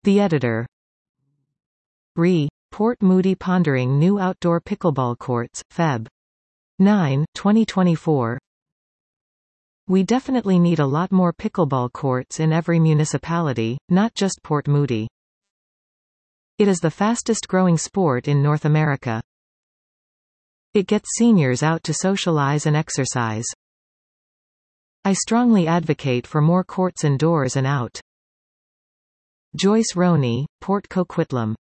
The Editor. Port Moody pondering new outdoor pickleball courts, Feb. 9, 2024. We definitely need a lot more pickleball courts in every municipality, not just Port Moody. It is the fastest growing sport in North America. It gets seniors out to socialize and exercise. I strongly advocate for more courts indoors and out. Joyce Roney, Port Coquitlam.